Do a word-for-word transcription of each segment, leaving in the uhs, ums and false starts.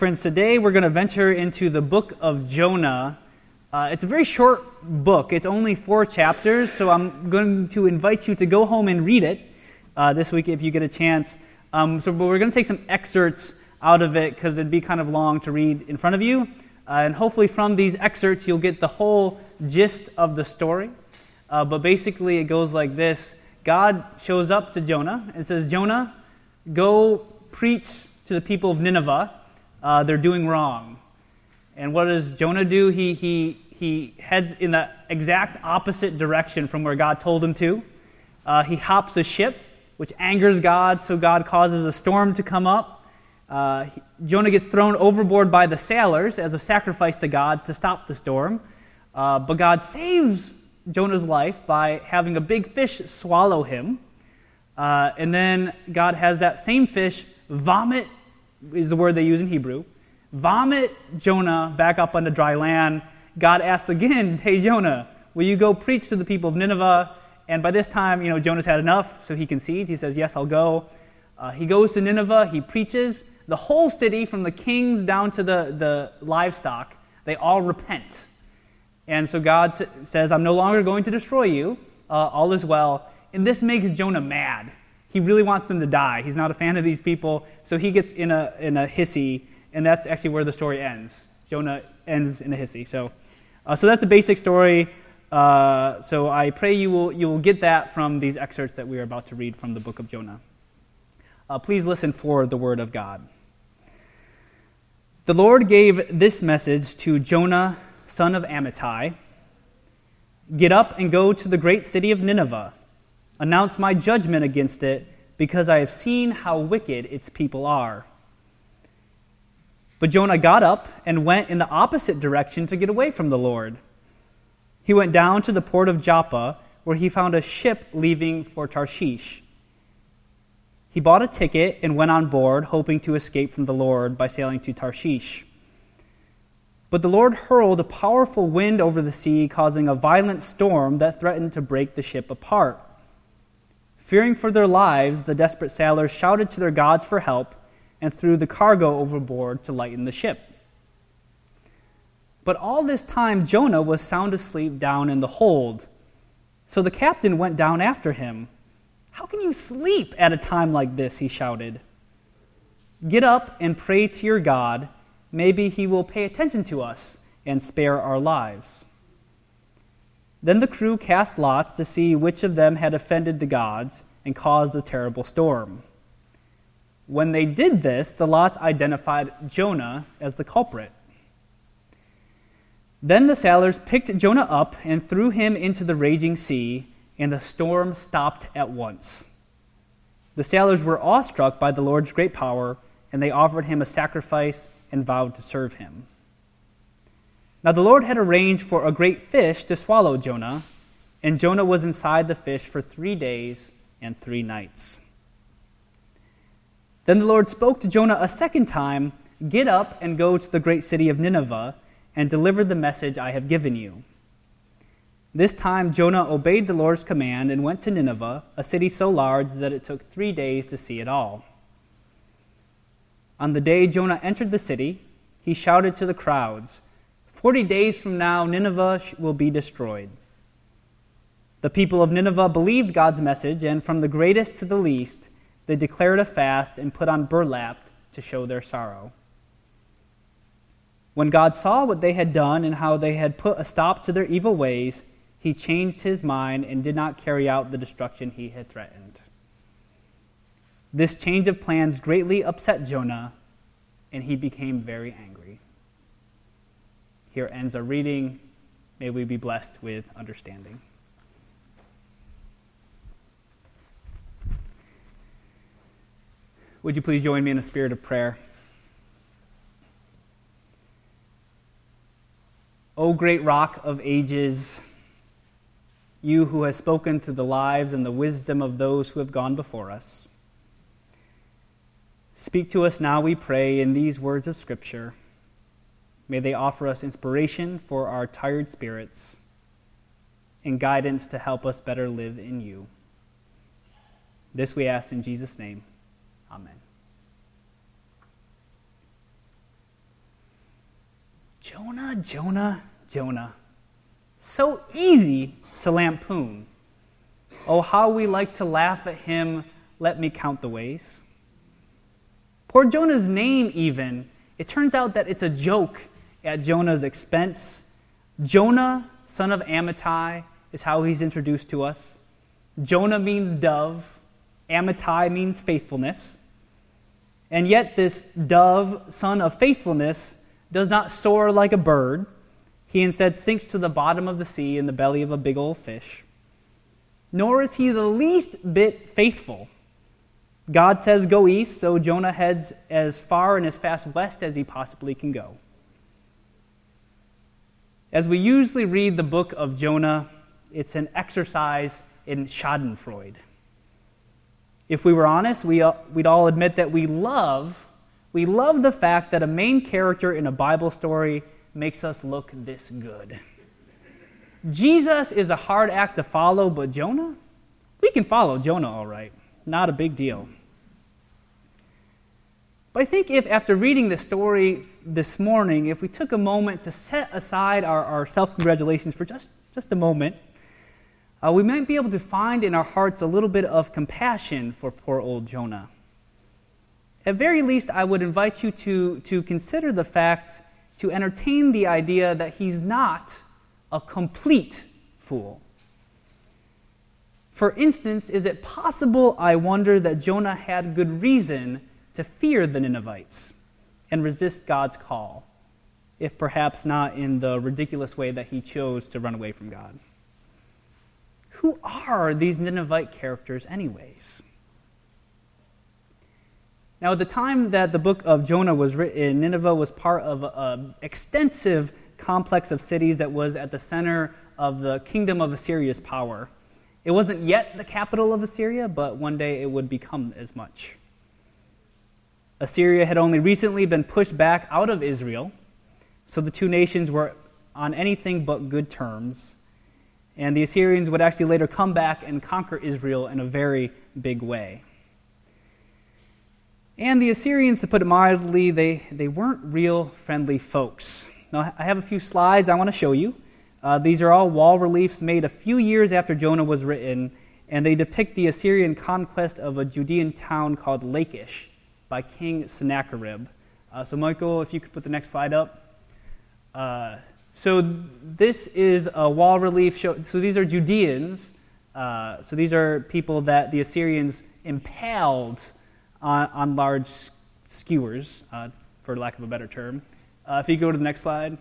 Friends, today we're going to venture into the book of Jonah. Uh, it's a very short book. It's only four chapters, so I'm going to invite you to go home and read it uh, this week if you get a chance. Um, so but we're going to take some excerpts out of it because it'd be kind of long to read in front of you. Uh, and hopefully from these excerpts you'll get the whole gist of the story. Uh, but basically it goes like this. God shows up to Jonah and says, Jonah, go preach to the people of Nineveh. Uh, they're doing wrong. And what does Jonah do? He he he heads in the exact opposite direction from where God told him to. Uh, he hops a ship, which angers God, so God causes a storm to come up. Uh, he, Jonah gets thrown overboard by the sailors as a sacrifice to God to stop the storm. Uh, but God saves Jonah's life by having a big fish swallow him. Uh, and then God has that same fish vomit, is the word they use in Hebrew, vomit Jonah back up onto dry land. God asks again, hey, Jonah, will you go preach to the people of Nineveh? And by this time, you know, Jonah's had enough, so he concedes. He says, yes, I'll go. Uh, he goes to Nineveh. He preaches. The whole city, from the kings down to the, the livestock, they all repent. And so God sa- says, I'm no longer going to destroy you. Uh, all is well. And this makes Jonah mad. He really wants them to die. He's not a fan of these people, so he gets in a in a hissy, and that's actually where the story ends. Jonah ends in a hissy. So, uh, so that's the basic story. Uh, so I pray you will you will get that from these excerpts that we are about to read from the book of Jonah. Uh, please listen for the word of God. The Lord gave this message to Jonah, son of Amittai. Get up and go to the great city of Nineveh. Announce my judgment against it, because I have seen how wicked its people are. But Jonah got up and went in the opposite direction to get away from the Lord. He went down to the port of Joppa, where he found a ship leaving for Tarshish. He bought a ticket and went on board, hoping to escape from the Lord by sailing to Tarshish. But the Lord hurled a powerful wind over the sea, causing a violent storm that threatened to break the ship apart. Fearing for their lives, the desperate sailors shouted to their gods for help and threw the cargo overboard to lighten the ship. But all this time, Jonah was sound asleep down in the hold. So the captain went down after him. How can you sleep at a time like this? He shouted. Get up and pray to your God. Maybe he will pay attention to us and spare our lives. Then the crew cast lots to see which of them had offended the gods and caused the terrible storm. When they did this, the lots identified Jonah as the culprit. Then the sailors picked Jonah up and threw him into the raging sea, and the storm stopped at once. The sailors were awestruck by the Lord's great power, and they offered him a sacrifice and vowed to serve him. Now the Lord had arranged for a great fish to swallow Jonah, and Jonah was inside the fish for three days and three nights. Then the Lord spoke to Jonah a second time, get up and go to the great city of Nineveh and deliver the message I have given you. This time Jonah obeyed the Lord's command and went to Nineveh, a city so large that it took three days to see it all. On the day Jonah entered the city, he shouted to the crowds, Forty days from now, Nineveh will be destroyed. The people of Nineveh believed God's message, and from the greatest to the least, they declared a fast and put on burlap to show their sorrow. When God saw what they had done and how they had put a stop to their evil ways, he changed his mind and did not carry out the destruction he had threatened. This change of plans greatly upset Jonah, and he became very angry. Here ends our reading. May we be blessed with understanding. Would you please join me in a spirit of prayer? O great rock of ages, you who have spoken through the lives and the wisdom of those who have gone before us, speak to us now, we pray, in these words of Scripture. May they offer us inspiration for our tired spirits and guidance to help us better live in you. This we ask in Jesus' name. Amen. Jonah, Jonah, Jonah. So easy to lampoon. Oh, how we like to laugh at him. Let me count the ways. Poor Jonah's name even, it turns out that it's a joke at Jonah's expense. Jonah, son of Amittai, is how he's introduced to us. Jonah means dove. Amittai means faithfulness. And yet this dove, son of faithfulness, does not soar like a bird. He instead sinks to the bottom of the sea in the belly of a big old fish. Nor is he the least bit faithful. God says go east, so Jonah heads as far and as fast west as he possibly can go. As we usually read the book of Jonah, it's an exercise in schadenfreude. If we were honest, we, uh, we'd all admit that we love, we love the fact that a main character in a Bible story makes us look this good. Jesus is a hard act to follow, but Jonah? We can follow Jonah all right. Not a big deal. But I think if, after reading the story this morning, if we took a moment to set aside our, our self-congratulations for just, just a moment, uh, we might be able to find in our hearts a little bit of compassion for poor old Jonah. At very least, I would invite you to, to consider the fact, to entertain the idea that he's not a complete fool. For instance, is it possible, I wonder, that Jonah had good reason to fear the Ninevites and resist God's call, if perhaps not in the ridiculous way that he chose to run away from God? Who are these Ninevite characters anyways? Now, at the time that the book of Jonah was written, Nineveh was part of an extensive complex of cities that was at the center of the kingdom of Assyria's power. It wasn't yet the capital of Assyria, but one day it would become as much. Assyria had only recently been pushed back out of Israel, so the two nations were on anything but good terms, and the Assyrians would actually later come back and conquer Israel in a very big way. And the Assyrians, to put it mildly, they, they weren't real friendly folks. Now, I have a few slides I want to show you. Uh, these are all wall reliefs made a few years after Jonah was written, and they depict the Assyrian conquest of a Judean town called Lachish by King Sennacherib. Uh, so Michael, if you could put the next slide up. Uh, so this is a wall relief. Show, so these are Judeans. Uh, so these are people that the Assyrians impaled on, on large skewers, uh, for lack of a better term. Uh, if you go to the next slide.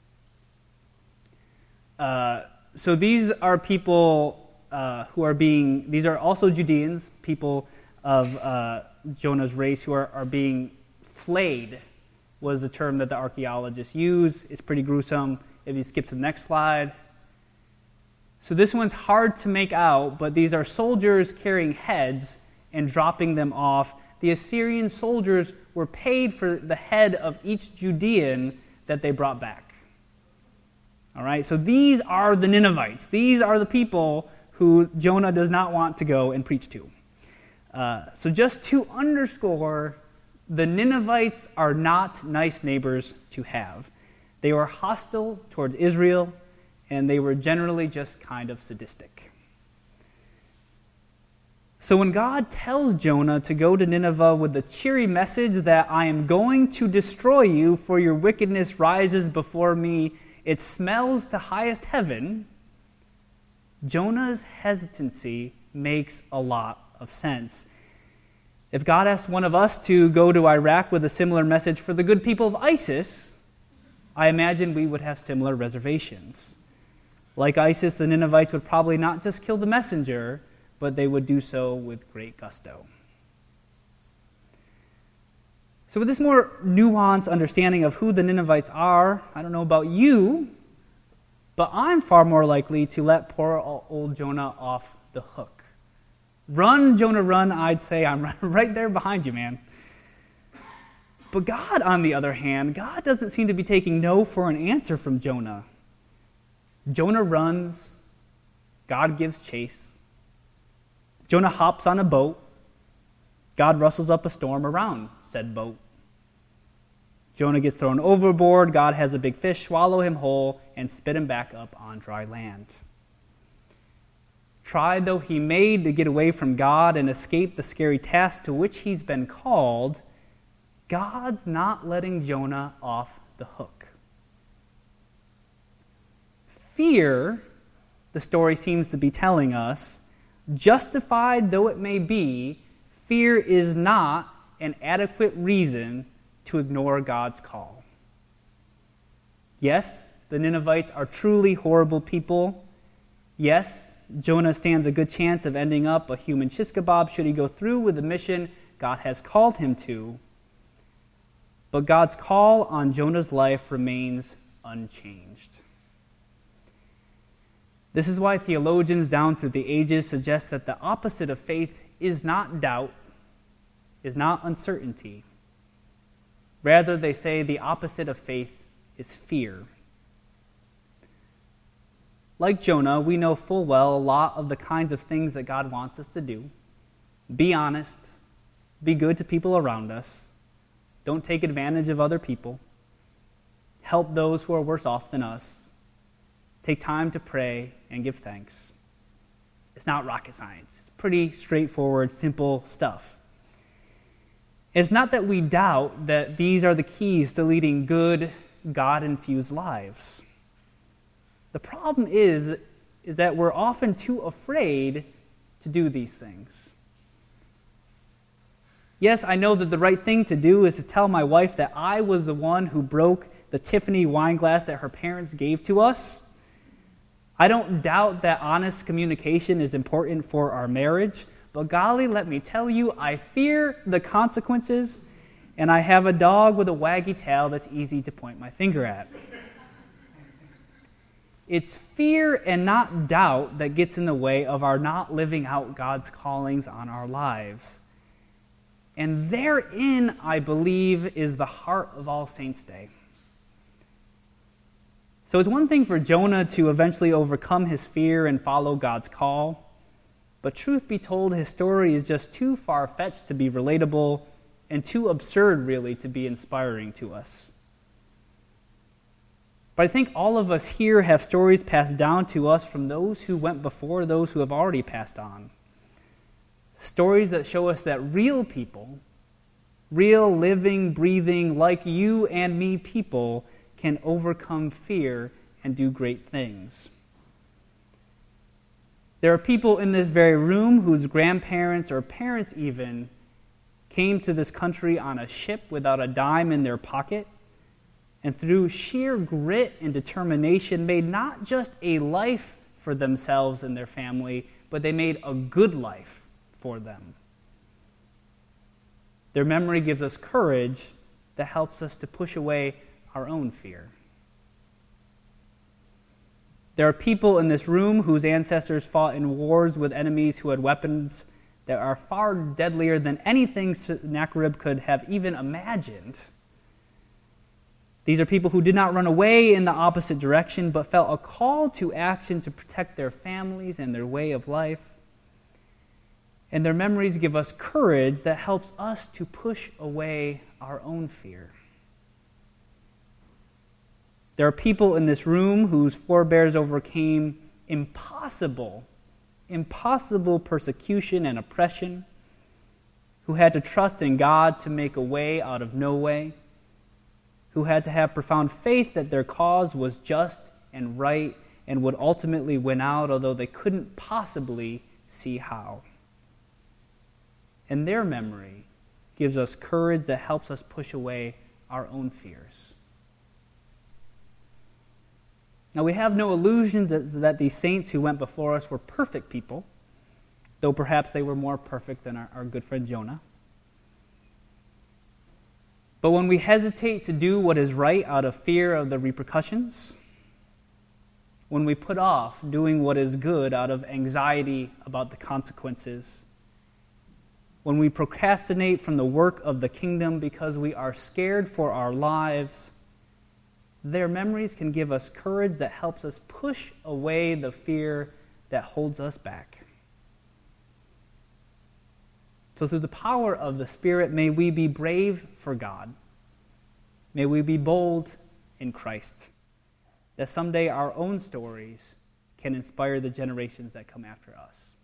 Uh, so these are people uh, who are being, these are also Judeans, people of uh, Jonah's race who are, are being flayed, was the term that the archaeologists use. It's pretty gruesome. If you skip to the next slide. So this one's hard to make out, but these are soldiers carrying heads and dropping them off. The Assyrian soldiers were paid for the head of each Judean that they brought back. All right, so these are the Ninevites. These are the people who Jonah does not want to go and preach to. Uh, so just to underscore, the Ninevites are not nice neighbors to have. They were hostile towards Israel, and they were generally just kind of sadistic. So when God tells Jonah to go to Nineveh with the cheery message that I am going to destroy you, for your wickedness rises before me, it smells to highest heaven, Jonah's hesitancy makes a lot of sense. If God asked one of us to go to Iraq with a similar message for the good people of ISIS, I imagine we would have similar reservations. Like ISIS, the Ninevites would probably not just kill the messenger, but they would do so with great gusto. So with this more nuanced understanding of who the Ninevites are, I don't know about you, but I'm far more likely to let poor old Jonah off the hook. Run, Jonah, run, I'd say. I'm right there behind you, man. But God, on the other hand, God doesn't seem to be taking no for an answer from Jonah. Jonah runs, God gives chase. Jonah hops on a boat. God rustles up a storm around said boat. Jonah gets thrown overboard. God has a big fish swallow him whole and spit him back up on dry land. Try though he made to get away from God and escape the scary task to which he's been called, God's not letting Jonah off the hook. Fear, the story seems to be telling us, justified though it may be, fear is not an adequate reason to ignore God's call. Yes, the Ninevites are truly horrible people. Yes, Jonah stands a good chance of ending up a human shish kebab should he go through with the mission God has called him to. But God's call on Jonah's life remains unchanged. This is why theologians down through the ages suggest that the opposite of faith is not doubt, is not uncertainty. Rather, they say the opposite of faith is fear. Like Jonah, we know full well a lot of the kinds of things that God wants us to do. Be honest. Be good to people around us. Don't take advantage of other people. Help those who are worse off than us. Take time to pray and give thanks. It's not rocket science. It's pretty straightforward, simple stuff. It's not that we doubt that these are the keys to leading good, God-infused lives. The problem is, is that we're often too afraid to do these things. Yes, I know that the right thing to do is to tell my wife that I was the one who broke the Tiffany wine glass that her parents gave to us. I don't doubt that honest communication is important for our marriage, but golly, let me tell you, I fear the consequences, and I have a dog with a waggy tail that's easy to point my finger at. It's fear and not doubt that gets in the way of our not living out God's callings on our lives. And therein, I believe, is the heart of All Saints' Day. So it's one thing for Jonah to eventually overcome his fear and follow God's call, but truth be told, his story is just too far-fetched to be relatable and too absurd, really, to be inspiring to us. But I think all of us here have stories passed down to us from those who went before those who have already passed on. Stories that show us that real people, real living, breathing, like you and me people, can overcome fear and do great things. There are people in this very room whose grandparents or parents even came to this country on a ship without a dime in their pocket, and through sheer grit and determination made not just a life for themselves and their family, but they made a good life for them. Their memory gives us courage that helps us to push away our own fear. There are people in this room whose ancestors fought in wars with enemies who had weapons that are far deadlier than anything Sennacherib could have even imagined. These are people who did not run away in the opposite direction, but felt a call to action to protect their families and their way of life. And their memories give us courage that helps us to push away our own fear. There are people in this room whose forebears overcame impossible, impossible persecution and oppression, who had to trust in God to make a way out of no way, who had to have profound faith that their cause was just and right and would ultimately win out, although they couldn't possibly see how. And their memory gives us courage that helps us push away our own fears. Now, we have no illusion that, that these saints who went before us were perfect people, though perhaps they were more perfect than our, our good friend Jonah. But when we hesitate to do what is right out of fear of the repercussions, when we put off doing what is good out of anxiety about the consequences, when we procrastinate from the work of the kingdom because we are scared for our lives, their memories can give us courage that helps us push away the fear that holds us back. So through the power of the Spirit, may we be brave for God. May we be bold in Christ, that someday our own stories can inspire the generations that come after us.